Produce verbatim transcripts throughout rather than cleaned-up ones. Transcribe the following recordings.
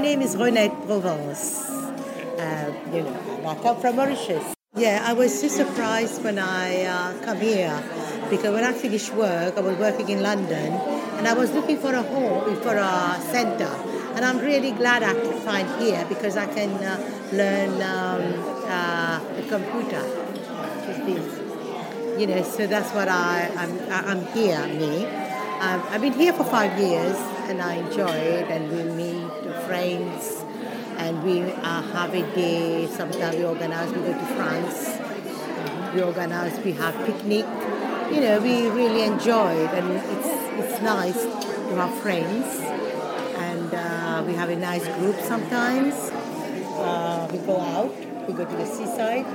name is Renette Provence. Uh, you know, I come from Mauritius. Yeah, I was so surprised when I uh, come here because when I finished work, I was working in London and I was looking for a home, for a center. And I'm really glad I could find here because I can uh, learn um, uh, the computer. Which is this. You know, so that's what I, I'm, I'm here, me. Um, I've been here for five years and I enjoy it, and we meet friends and we uh, have a day. Sometimes we organize, we go to France, we organize, we have picnic. You know, we really enjoy it, and it's, it's nice to have friends, and uh, we have a nice group sometimes. Uh, we go out, we go to the seaside.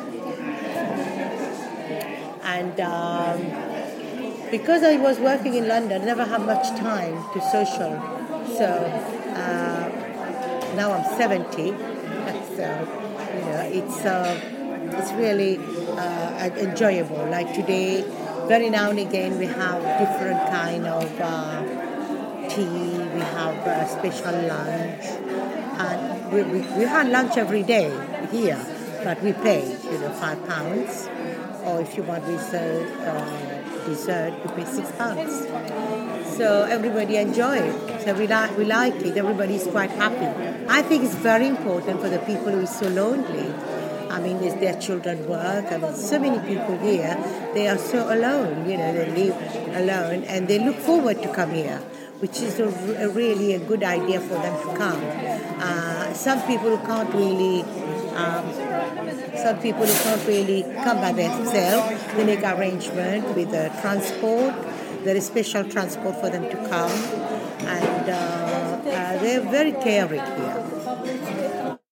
And um, because I was working in London, I never had much time to social. So uh, now I'm seventy. So you know, it's uh, it's really uh, enjoyable. Like today, very now and again, we have different kind of uh, tea. We have a special lunch, and we, we we had lunch every day here, but we pay, you know, five pounds. Or if you want dessert, uh, dessert, you pay six pounds. So everybody enjoy it. So we like we like it. Everybody is quite happy. I think it's very important for the people who are so lonely. I mean, there's their children work, and there's so many people here. They are so alone. You know, they live alone, and they look forward to come here, which is a, a really a good idea for them to come. Uh, some people who can't really. Um, Some people who can't really come by themselves, they make arrangement with the transport. There is special transport for them to come, and uh, uh, they're very caring here.